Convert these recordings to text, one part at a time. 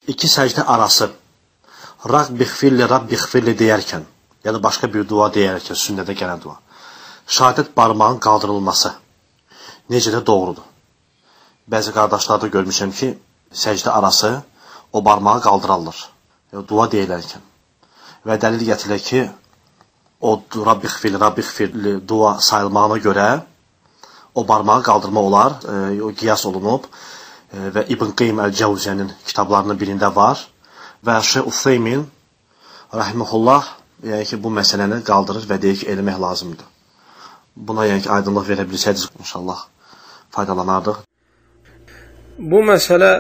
iki səcdə arası Rabbighfirli, Rabbighfirli deyərkən, ya da başqa bir dua deyərkən, sünnədə gələn dua, şəhadət barmağın qaldırılması necə də doğrudur. Bəzi qardaşlarda görmüşəm ki, səcdə arası o barmağı qaldırılır, dua deyilərkən. Və dəlil gətirilir ki, o Rabbighfirli, Rabbighfirli dua sayılmağına görə o barmağı qaldırma olar, o qiyas olunub və İbn Qeym Əl-Cəvziyənin kitablarının birində var və Şeyx Useymin rahimehullah yəni ki, bu məsələni qaldırır və deyir ki, eləmək lazımdır. Buna yəni ki, aydınlıq verə bilsəniz, inşallah faydalanardıq. Bu məsələ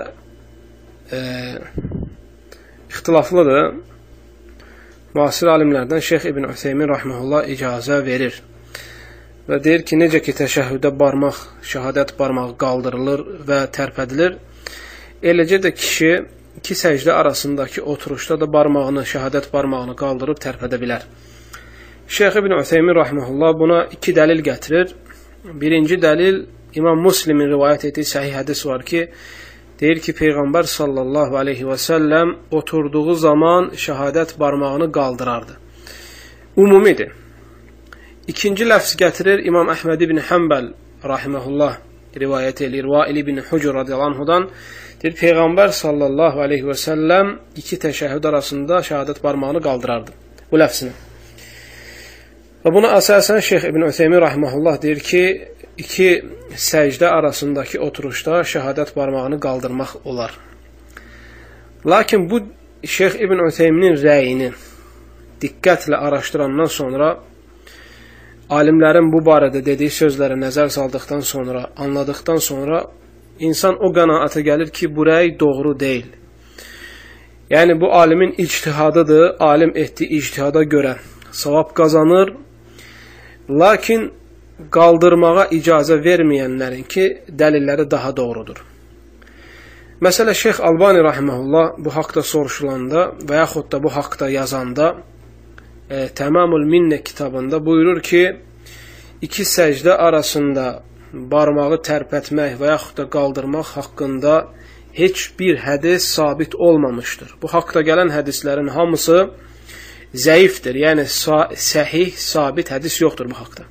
ixtilaflıdır. Müasir alimlərdən Şeyx İbn Useymin rahimehullah icazə verir. Və deyir ki, necə ki, təşəhhüdə barmaq, şəhadət barmağı qaldırılır və tərpədilir, eləcə də kişi iki səcdə arasındakı oturuşda da barmağını, şəhadət barmağını qaldırıb tərpədə bilər. Şeyx İbn Useymin rahimehullah buna iki dəlil gətirir. Birinci dəlil, İmam Müslimin rivayət etdiyi səhih hədis var ki, deyir ki, Peyğəmbər sallallahu aleyhi və səlləm oturduğu zaman şəhadət barmağını qaldırardı. Umumidir. İkinci ləfz gətirir İmam Əhməd ibn Həmbəl rahimehullah rivayət edir. Vail ibn Hucur radiyallahu anhudan deyir, Peyğəmbər sallallahu aleyhi və səlləm iki təşəhhüd arasında şəhadət barmağını qaldırardı. Bu ləfzini. Və buna əsasən Şeyx İbn Useymin rahimehullah deyir ki, iki səcdə arasındakı oturuşda şəhadət barmağını qaldırmaq olar. Lakin bu Şeyx İbn Useyminin rəyini diqqətlə araşdırandan sonra, alimlərin bu barədə dediyi sözlərə nəzər saldıqdan sonra, anladıqdan sonra insan o qənaətə gəlir ki, bu rəy doğru deyil. Yəni, bu alimin ictihadıdır, alim etdiyi ictihada görə savab qazanır, lakin qaldırmağa icazə verməyənlərin ki, dəlilləri daha doğrudur. Məsələ, Şeyx Albani rahimehullah bu haqda soruşulanda və yaxud da bu haqda yazanda Təmamül Minnə kitabında buyurur ki, iki səcdə arasında barmağı tərpətmək və yaxud da qaldırmaq haqqında heç bir hədis sabit olmamışdır. Bu haqda gələn hədislərin hamısı zəifdir, yəni səhih, sabit hədis yoxdur bu haqda.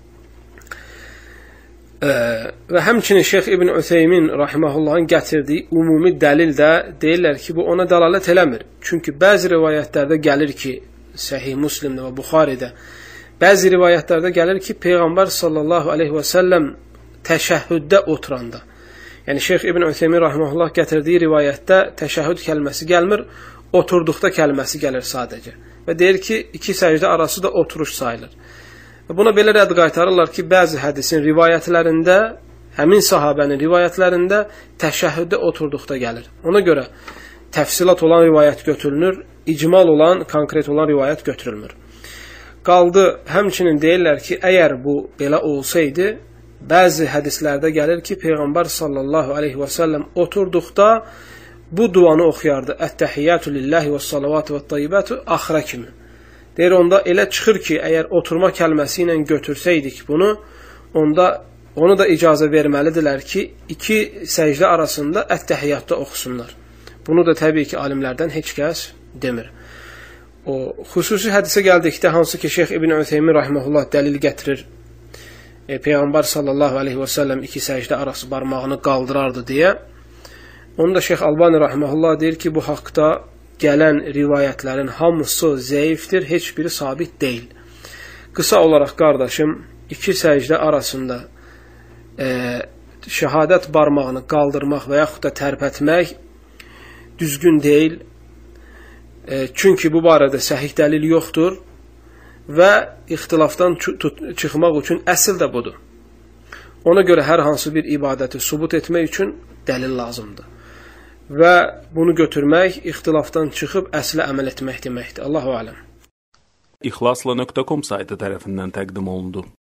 Və həmçinin Şeyx İbn Useymin rahimehullahın gətirdiyi ümumi dəlil də deyirlər ki, bu ona dəlalət eləmir. Çünki bəzi rivayətlərdə gəlir ki, Səhih Müslimdə və Buxaridə, bəzi rivayətlərdə gəlir ki, Peyğəmbər sallallahu aleyhi və səlləm təşəhhüddə oturanda, yəni Şeyx İbn Useymin rahimehullah gətirdiyi rivayətdə təşəhhüd kəlməsi gəlmir, oturduqda kəlməsi gəlir sadəcə. Və deyir ki, iki səcdə arası da oturuş sayılır. Və buna belə rədd qaytarırlar ki, bəzi hədisin rivayətlərində, həmin sahabənin rivayətlərində təşəhhüddə oturduqda gəlir. Ona görə təfsilat olan rivayət götürülür, icmal olan, konkret olan rivayət götürülmür. Qaldı, həmçinin deyirlər ki, əgər bu belə olsaydı, bəzi hədislərdə gəlir ki, Peyğəmbər sallallahu aleyhi və səlləm oturduqda bu duanı oxuyardı. Ət-təhiyyatü lillahi və salavatü və tayyibətü axıra kimi. Deyir, onda elə çıxır ki, əgər oturma kəlməsi ilə götürsəydik bunu, onda onu da icazə verməlidirlər ki, iki səcdə arasında ət-təhiyyatda oxusunlar. Bunu da təbii ki, alimlərdən heç kəs demir. O xüsusi hədisə gəldikdə, hansı ki, Şeyx İbn Useymin rahimehullah dəlil gətirir, Peyğəmbər sallallahu aleyhi və səlləm iki səcdə arası barmağını qaldırardı deyə, onu da Şeyx Albani rahimehullah deyir ki, bu haqda gələn rivayətlərin hamısı zəifdir, heç biri sabit deyil. Qısa olaraq, qardaşım, iki səcdə arasında şəhadət barmağını qaldırmaq və yaxud da tərpətmək düzgün deyil. Çünki bu barədə səhih dəlil yoxdur və ixtilafdan çıxmaq üçün əsl də budur. Ona görə hər hansı bir ibadəti sübut etmək üçün dəlil lazımdır. Və bunu götürmək, ixtilafdan çıxıb əslə əməl etmək deməkdir. Allahu aləm. İxlasla.com saytı tərəfindən təqdim olundu.